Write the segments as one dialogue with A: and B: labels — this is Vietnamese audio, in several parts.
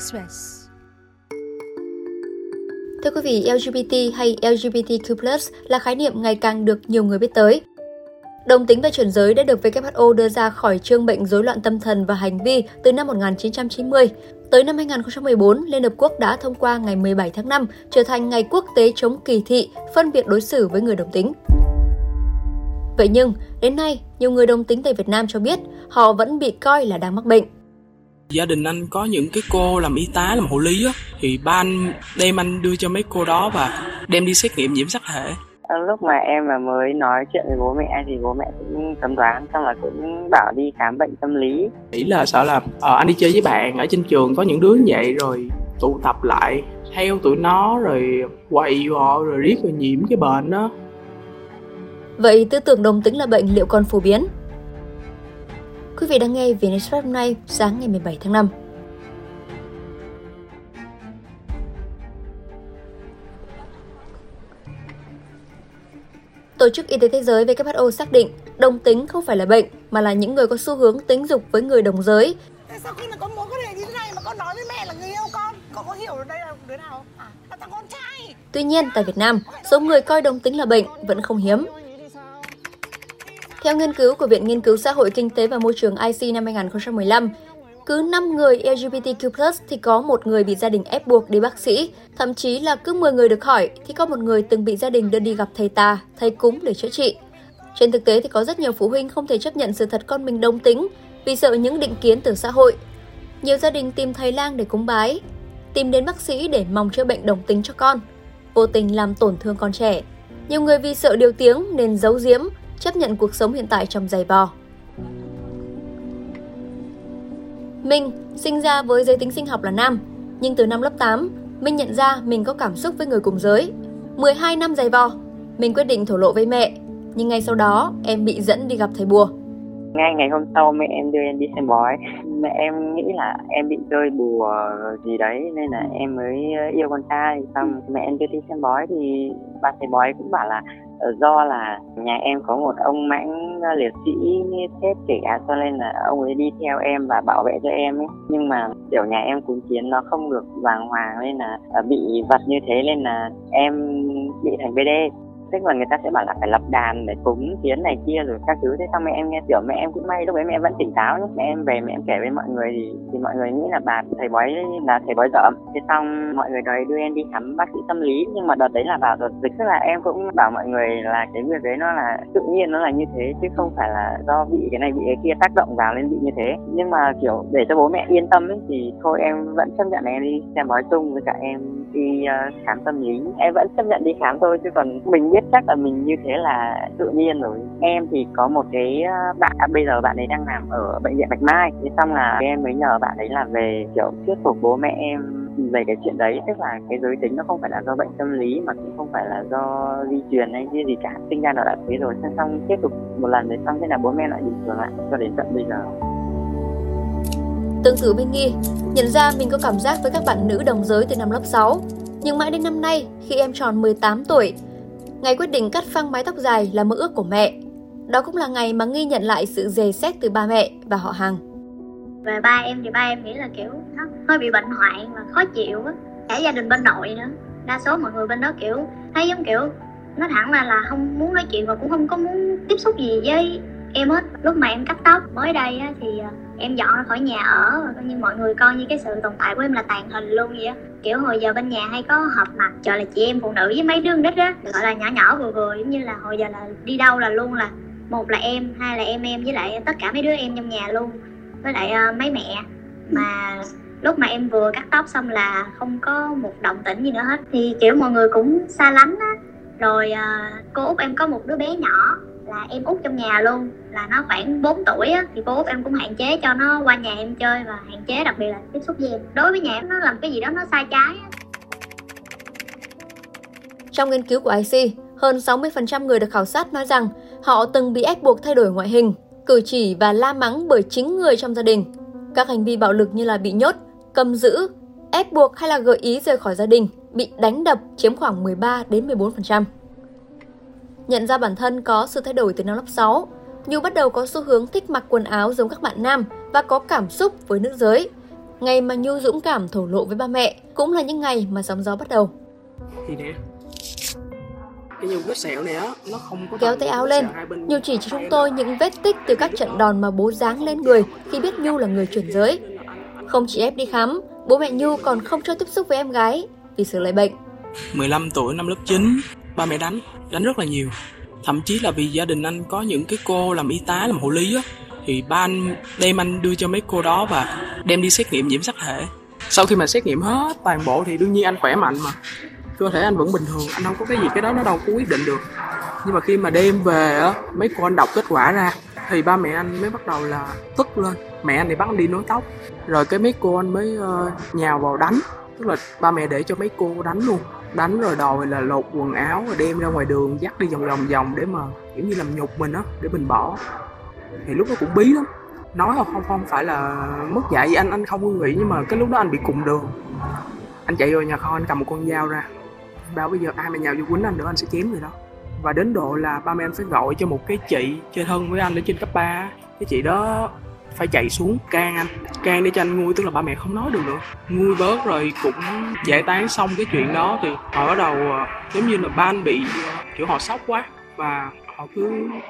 A: Express.
B: Thưa quý vị, LGBT hay LGBTQ+ là khái niệm ngày càng được nhiều người biết tới. Đồng tính và chuyển giới đã được WHO đưa ra khỏi chương bệnh rối loạn tâm thần và hành vi từ năm 1990. Tới năm 2014, Liên Hợp Quốc đã thông qua ngày 17 tháng 5 trở thành ngày quốc tế chống kỳ thị, phân biệt đối xử với người đồng tính. Vậy nhưng, đến nay, nhiều người đồng tính tại Việt Nam cho biết họ vẫn bị coi là đang mắc bệnh.
C: Gia đình anh có những cái cô làm y tá, làm hộ lý á, thì ba anh đem anh đưa cho mấy cô đó và đem đi xét nghiệm nhiễm sắc thể.
D: Lúc mà em mới nói chuyện với bố mẹ thì bố mẹ cũng cấm đoán, xong là cũng bảo đi khám bệnh tâm lý.
C: Nghĩ là sợ là anh đi chơi với bạn ở trên trường có những đứa như vậy rồi tụ tập lại theo tụi nó rồi quậy họ rồi riết rồi nhiễm cái bệnh đó.
B: Vậy tư tưởng đồng tính là bệnh liệu còn phổ biến? Quý vị đang nghe VN Express hôm nay, sáng ngày 17 tháng 5. Tổ chức Y tế Thế giới WHO xác định đồng tính không phải là bệnh, mà là những người có xu hướng tính dục với người đồng giới.
A: Thế sao khi mà có mối quan hệ như thế này mà con nói với mẹ là người yêu con có hiểu đây là đứa nào? Là thằng con trai.
B: Tuy nhiên, tại Việt Nam, số người coi đồng tính là bệnh vẫn không hiếm. Theo nghiên cứu của Viện Nghiên cứu Xã hội Kinh tế và Môi trường IC năm 2015, cứ 5 người LGBTQ+ thì có một người bị gia đình ép buộc đi bác sĩ. Thậm chí là cứ 10 người được hỏi thì có một người từng bị gia đình đưa đi gặp thầy tà, thầy cúng để chữa trị. Trên thực tế thì có rất nhiều phụ huynh không thể chấp nhận sự thật con mình đồng tính vì sợ những định kiến từ xã hội. Nhiều gia đình tìm thầy lang để cúng bái, tìm đến bác sĩ để mong chữa bệnh đồng tính cho con, vô tình làm tổn thương con trẻ. Nhiều người vì sợ điều tiếng nên giấu giếm, chấp nhận cuộc sống hiện tại trong giày vò. Minh sinh ra với giới tính sinh học là nam, nhưng từ năm lớp 8, Minh nhận ra mình có cảm xúc với người cùng giới. 12 năm giày vò, Minh quyết định thổ lộ với mẹ, nhưng ngay sau đó em bị dẫn đi gặp thầy bùa.
D: Ngay ngày hôm sau mẹ em đưa em đi xem bói. Mẹ em nghĩ là em bị rơi bùa gì đấy nên là em mới yêu con trai. Xong mẹ em đưa đi xem bói thì bà thầy bói cũng bảo là do là nhà em có một ông mãnh liệt sĩ chết trẻ cho nên là ông ấy đi theo em và bảo vệ cho em ấy. Nhưng mà kiểu nhà em cúng kiến nó không được vàng hoàng nên là bị vật như thế nên là em bị thành BD. Tức là người ta sẽ bảo là phải lập đàn để cúng kiến này kia rồi các thứ. Thế xong mẹ em nghe tiểu mẹ em cũng may, lúc đấy mẹ em vẫn tỉnh táo nhé. Mẹ em về mẹ em kể với mọi người thì mọi người nghĩ là bà thầy bói là thầy bói dởm. Thế xong mọi người đấy đưa em đi khám bác sĩ tâm lý. Nhưng mà đợt đấy là vào đợt dịch, tức là em cũng bảo mọi người là cái việc đấy nó là tự nhiên, nó là như thế chứ không phải là do bị cái này bị cái kia tác động vào nên bị như thế. Nhưng mà kiểu để cho bố mẹ yên tâm ấy thì thôi em vẫn chấp nhận em đi xem bói chung với cả em đi khám tâm lý. Em vẫn chấp nhận đi khám thôi chứ còn mình biết chắc là mình như thế là tự nhiên rồi. Em thì có một cái bạn, bây giờ bạn ấy đang làm ở bệnh viện Bạch Mai. Thế xong là em mới nhờ bạn ấy là về kiểu thuyết phục bố mẹ em về cái chuyện đấy. Tức là cái giới tính nó không phải là do bệnh tâm lý mà cũng không phải là do di truyền hay gì cả, sinh ra nó đã thế rồi. Xong tiếp tục một lần rồi xong thế là bố mẹ lại bình thường lại cho đến tận bây giờ.
B: Tương tự Minh Nghi, nhận ra mình có cảm giác với các bạn nữ đồng giới từ năm lớp 6. Nhưng mãi đến năm nay, khi em tròn 18 tuổi, ngày quyết định cắt phăng mái tóc dài là mơ ước của mẹ. Đó cũng là ngày mà Nghi nhận lại sự dè xét từ ba mẹ và họ hàng.
E: Về ba em thì ba em nghĩ là kiểu nó hơi bị bệnh hoạn và khó chịu á. Cả gia đình bên nội nữa, đa số mọi người bên đó kiểu thấy giống kiểu nói thẳng là không muốn nói chuyện và cũng không có muốn tiếp xúc gì với em hết. Lúc mà em cắt tóc mới đây á, thì em dọn ra khỏi nhà ở và coi như mọi người coi như cái sự tồn tại của em là tàn hình luôn vậy á. Kiểu hồi giờ bên nhà hay có họp mặt gọi là chị em phụ nữ với mấy đứa con nít á, gọi là nhỏ nhỏ vừa vừa, giống như là hồi giờ là đi đâu là luôn là một là em, hai là em với lại tất cả mấy đứa em trong nhà luôn, với lại mấy mẹ. Mà lúc mà em vừa cắt tóc xong là không có một động tĩnh gì nữa hết thì kiểu mọi người cũng xa lánh á. Rồi cô út em có một đứa bé nhỏ là em út trong nhà luôn, là nó khoảng 4 tuổi á, thì cô út em cũng hạn chế cho nó qua nhà em chơi và hạn chế đặc biệt là tiếp xúc với em. Đối với nhà em nó làm cái gì đó nó sai trái á.
B: Trong nghiên cứu của IC, hơn 60% người được khảo sát nói rằng họ từng bị ép buộc thay đổi ngoại hình, cử chỉ và la mắng bởi chính người trong gia đình. Các hành vi bạo lực như là bị nhốt, cầm giữ, ép buộc hay là gợi ý rời khỏi gia đình, bị đánh đập chiếm khoảng 13-14%. Nhận ra bản thân có sự thay đổi từ năm lớp 6, Nhu bắt đầu có xu hướng thích mặc quần áo giống các bạn nam và có cảm xúc với nữ giới. Ngày mà Nhu dũng cảm thổ lộ với ba mẹ cũng là những ngày mà sóng gió bắt đầu.
C: Thì nè, cái nhiều vết sẹo này á, nó không có
B: Kéo tay áo lên, Nhu chỉ cho chúng tôi những vết tích từ các trận đòn mà bố giáng lên người khi biết Nhu là người chuyển giới. Không chỉ ép đi khám, bố mẹ Nhu còn không cho tiếp xúc với em gái vì sợ lây bệnh.
C: 15 tuổi năm lớp 9, ba mẹ đánh rất là nhiều. Thậm chí là vì gia đình anh có những cái cô làm y tá, làm hộ lý á, thì ba anh đem anh đưa cho mấy cô đó và đem đi xét nghiệm nhiễm sắc thể. Sau khi mà xét nghiệm hết toàn bộ thì đương nhiên anh khỏe mạnh mà, cơ thể anh vẫn bình thường, anh không có cái gì, cái đó nó đâu có quyết định được. Nhưng mà khi mà đem về á, mấy cô anh đọc kết quả ra thì ba mẹ anh mới bắt đầu là tức lên. Mẹ anh thì bắt anh đi nối tóc, rồi cái mấy cô anh mới nhào vào đánh. Tức là ba mẹ để cho mấy cô đánh luôn, đánh rồi đòi là lột quần áo rồi đem ra ngoài đường dắt đi vòng để mà kiểu như làm nhục mình á, để mình bỏ. Thì lúc đó cũng bí lắm, nói không phải là mất dạy gì, anh không có nghĩ, nhưng mà cái lúc đó anh bị cùng đường. Anh chạy vào nhà kho, anh cầm một con dao ra, bảo bây giờ ai mà nhào vô quýnh anh nữa anh sẽ chém người đó. Và đến độ là ba mẹ anh phải gọi cho một cái chị chơi thân với anh ở trên cấp 3. Cái chị đó phải chạy xuống can để cho anh nguôi, tức là ba mẹ không nói được nữa, nguôi bớt rồi cũng giải tán xong cái chuyện đó. Thì họ bắt đầu giống như là ba anh bị kiểu họ sốc quá và họ cứ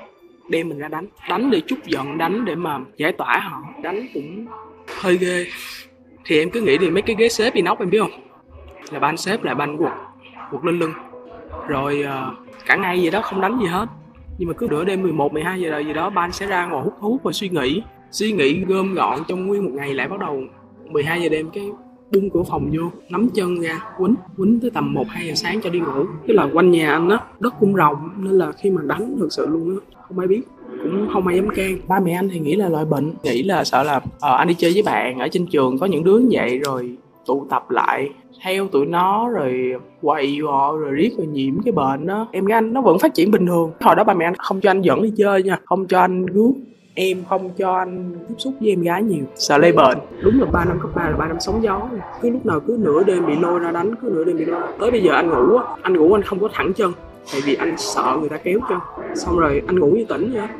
C: đem mình ra đánh để trút giận, đánh để mà giải tỏa họ, đánh cũng hơi ghê. Thì em cứ nghĩ thì mấy cái ghế xếp inox em biết không, là ba anh xếp lại ba anh quật lên lưng, rồi cả ngày vậy đó không đánh gì hết. Nhưng mà cứ nửa đêm 11, 12 giờ gì đó ba anh sẽ ra ngồi hút và suy nghĩ gom gọn trong nguyên một ngày. Lại bắt đầu 12 giờ đêm cái bung cửa phòng vô, nắm chân ra quýnh tới tầm 1-2 giờ sáng cho đi ngủ. Tức là quanh nhà anh á đất cũng rộng nên là khi mà đánh thực sự luôn á không ai biết, cũng không ai dám can. Ba mẹ anh thì nghĩ là loại bệnh, nghĩ là sợ là anh đi chơi với bạn ở trên trường có những đứa như vậy rồi tụ tập lại theo tụi nó rồi quậy vọ rồi riết rồi nhiễm cái bệnh đó. Em gái anh nó vẫn phát triển bình thường. Hồi đó ba mẹ anh không cho anh dẫn đi chơi nha, không cho anh rước em, không cho anh tiếp xúc với em gái nhiều, sợ lây bệnh. Đúng là 3 năm cấp 3 là 3 năm sóng gió. Cứ lúc nào cứ nửa đêm bị lôi ra đánh, cứ nửa đêm bị lôi. Tới bây giờ anh ngủ anh không có thẳng chân, tại vì anh sợ người ta kéo chân. Xong rồi anh ngủ như tỉnh vậy.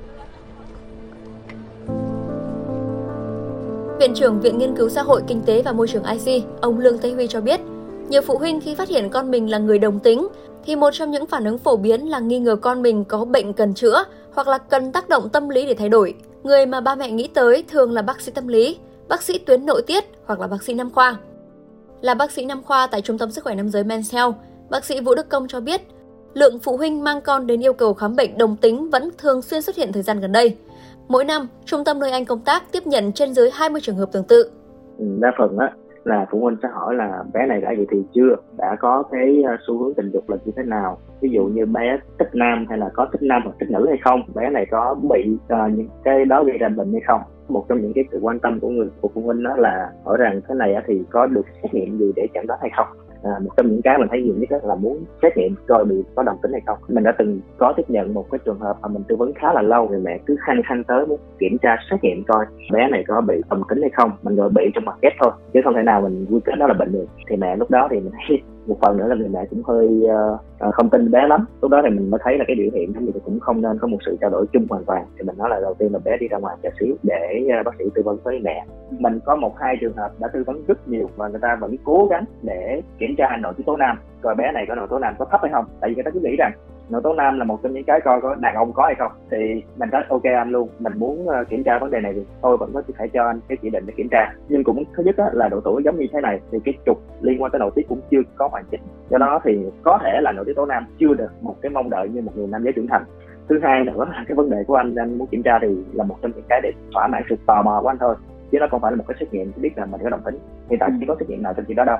B: Viện trưởng Viện Nghiên cứu Xã hội, Kinh tế và Môi trường IC, ông Lương Thế Huy cho biết, nhiều phụ huynh khi phát hiện con mình là người đồng tính, thì một trong những phản ứng phổ biến là nghi ngờ con mình có bệnh cần chữa hoặc là cần tác động tâm lý để thay đổi. Người mà ba mẹ nghĩ tới thường là bác sĩ tâm lý, bác sĩ tuyến nội tiết hoặc là bác sĩ nam khoa. Là bác sĩ nam khoa tại Trung tâm Sức khỏe Nam giới Men's Health, bác sĩ Vũ Đức Công cho biết, lượng phụ huynh mang con đến yêu cầu khám bệnh đồng tính vẫn thường xuyên xuất hiện thời gian gần đây. Mỗi năm, trung tâm nơi anh công tác tiếp nhận trên dưới 20 trường hợp tương tự.
F: Đa phần là phụ huynh sẽ hỏi là bé này đã vậy thì chưa, đã có cái xu hướng tình dục là như thế nào, ví dụ như bé thích nam hay là có thích nam hoặc thích nữ hay không, bé này có bị những cái đó gây ra bệnh hay không. Một trong những cái sự quan tâm của phụ huynh đó là hỏi rằng thế này thì có được xét nghiệm gì để chẩn đoán hay không. Một trong những cái mình thấy nhiều nhất là muốn xét nghiệm coi bị có đồng tính hay không. Mình đã từng có tiếp nhận một cái trường hợp mà mình tư vấn khá là lâu, người mẹ cứ khăng tới muốn kiểm tra xét nghiệm coi bé này có bị đồng tính hay không. Mình gọi bị trong mặt ghép thôi, chứ không thể nào mình quy kết đó là bệnh được. Thì mẹ lúc đó thì mình thấy một phần nữa là người mẹ cũng hơi không tin bé lắm. Lúc đó thì mình mới thấy là cái biểu hiện thì cũng không nên có một sự trao đổi chung hoàn toàn. Thì mình nói là đầu tiên là bé đi ra ngoài một xíu để bác sĩ tư vấn với mẹ. Mình có 1-2 trường hợp đã tư vấn rất nhiều và người ta vẫn cố gắng để kiểm tra nội tiết tố nam coi bé này có nội tố nam có thấp hay không. Tại vì người ta cứ nghĩ rằng nội tố nam là một trong những cái coi có đàn ông có hay không. Thì mình nói ok anh luôn, mình muốn kiểm tra vấn đề này thì tôi vẫn có thể cho anh cái chỉ định để kiểm tra. Nhưng cũng thứ nhất là độ tuổi giống như thế này thì cái trục liên quan tới nội tiết cũng chưa có hoàn chỉnh, do đó thì có thể là nội tiết tố nam chưa được một cái mong đợi như một người nam giới trưởng thành. Thứ hai nữa là cái vấn đề của anh muốn kiểm tra thì là một trong những cái để thỏa mãn sự tò mò của anh thôi, chứ nó không phải là một cái xét nghiệm biết là mình có đồng tính. Hiện tại chỉ có xét nghiệm nào trong chuyện đó đâu.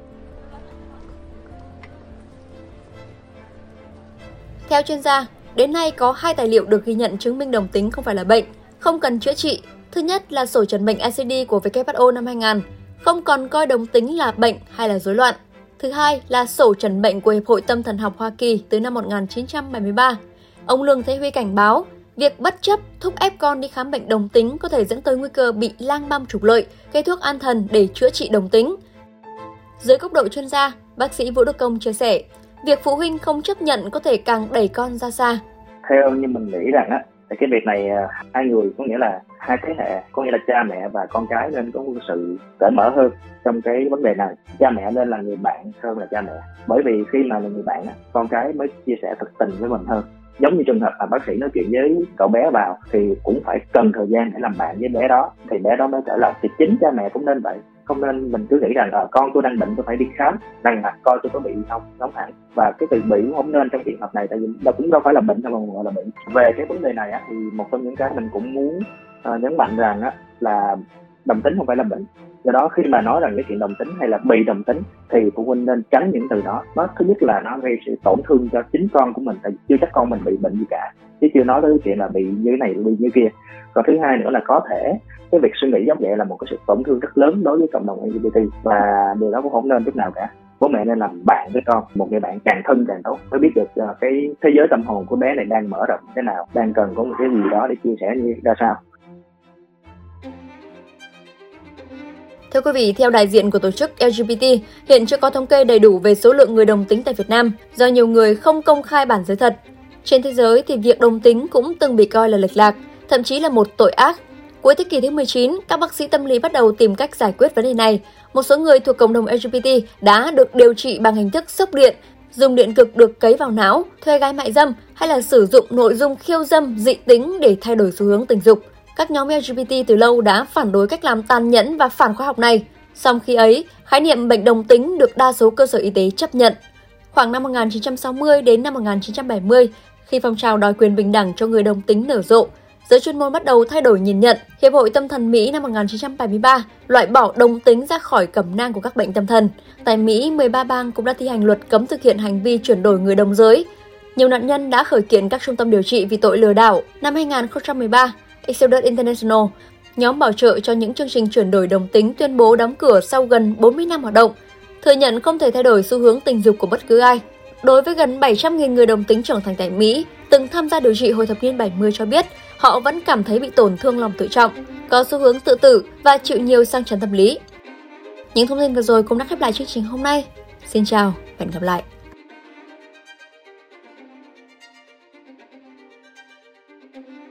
B: Theo chuyên gia, đến nay có 2 tài liệu được ghi nhận chứng minh đồng tính không phải là bệnh, không cần chữa trị. Thứ nhất là sổ trần bệnh ICD của WHO năm 2000, không còn coi đồng tính là bệnh hay là rối loạn. Thứ hai là sổ trần bệnh của Hiệp hội Tâm thần học Hoa Kỳ từ năm 1973. Ông Lương Thế Huy cảnh báo, việc bất chấp thúc ép con đi khám bệnh đồng tính có thể dẫn tới nguy cơ bị lang băm trục lợi, cây thuốc an thần để chữa trị đồng tính. Dưới góc độ chuyên gia, bác sĩ Vũ Đức Công chia sẻ, việc phụ huynh không chấp nhận có thể càng đẩy con ra xa.
F: Theo như mình nghĩ rằng thì cái việc này hai người, có nghĩa là hai thế hệ, có nghĩa là cha mẹ và con cái nên có một sự cởi mở hơn trong cái vấn đề này. Cha mẹ nên là người bạn hơn là cha mẹ, bởi vì khi mà là người bạn, con cái mới chia sẻ thực tình với mình hơn. Giống như trường hợp mà bác sĩ nói chuyện với cậu bé vào thì cũng phải cần thời gian để làm bạn với bé đó thì bé đó mới trở lại. Thì chính cha mẹ cũng nên vậy, không nên mình cứ nghĩ rằng con tôi đang bệnh tôi phải đi khám, rằng là coi tôi có bị không, giống hẳn. Và cái từ bị cũng không nên trong trường hợp này, tại vì nó cũng đâu phải là bệnh, mà gọi là bệnh. Về cái vấn đề này thì một trong những cái mình cũng muốn nhấn mạnh rằng là đồng tính không phải là bệnh. Do đó khi mà nói rằng cái chuyện đồng tính hay là bị đồng tính thì phụ huynh nên tránh những từ đó. Nó thứ nhất là nó gây sự tổn thương cho chính con của mình, tại vì chưa chắc con mình bị bệnh gì cả, chứ chưa nói tới cái chuyện là bị như này bị như kia. Còn thứ hai nữa là có thể cái việc suy nghĩ giống vậy là một cái sự tổn thương rất lớn đối với cộng đồng LGBT, và điều đó cũng không nên chút nào cả. Bố mẹ nên làm bạn với con, một người bạn càng thân càng tốt, mới biết được cái thế giới tâm hồn của bé này đang mở rộng thế nào, đang cần có một cái gì đó để chia sẻ như ra sao.
B: Thưa quý vị, theo đại diện của tổ chức LGBT, hiện chưa có thống kê đầy đủ về số lượng người đồng tính tại Việt Nam do nhiều người không công khai bản giới thật. Trên thế giới thì việc đồng tính cũng từng bị coi là lệch lạc, thậm chí là một tội ác. Cuối thế kỷ thứ 19, các bác sĩ tâm lý bắt đầu tìm cách giải quyết vấn đề này. Một số người thuộc cộng đồng LGBT đã được điều trị bằng hình thức sốc điện, dùng điện cực được cấy vào não, thuê gái mại dâm hay là sử dụng nội dung khiêu dâm, dị tính để thay đổi xu hướng tình dục. Các nhóm LGBT từ lâu đã phản đối cách làm tàn nhẫn và phản khoa học này. Song khi ấy, khái niệm bệnh đồng tính được đa số cơ sở y tế chấp nhận. Khoảng năm 1960 đến năm 1970, khi phong trào đòi quyền bình đẳng cho người đồng tính nở rộ, giới chuyên môn bắt đầu thay đổi nhìn nhận. Hiệp hội Tâm thần Mỹ năm 1973 loại bỏ đồng tính ra khỏi cẩm nang của các bệnh tâm thần. Tại Mỹ, 13 bang cũng đã thi hành luật cấm thực hiện hành vi chuyển đổi người đồng giới. Nhiều nạn nhân đã khởi kiện các trung tâm điều trị vì tội lừa đảo. Năm 2013, Exodus International, nhóm bảo trợ cho những chương trình chuyển đổi đồng tính, tuyên bố đóng cửa sau gần 40 năm hoạt động, thừa nhận không thể thay đổi xu hướng tình dục của bất cứ ai. Đối với gần 700.000 người đồng tính trưởng thành tại Mỹ, từng tham gia điều trị hồi thập niên 70 cho biết họ vẫn cảm thấy bị tổn thương lòng tự trọng, có xu hướng tự tử và chịu nhiều sang chấn tâm lý. Những thông tin vừa rồi cũng đã khép lại chương trình hôm nay. Xin chào và hẹn gặp lại.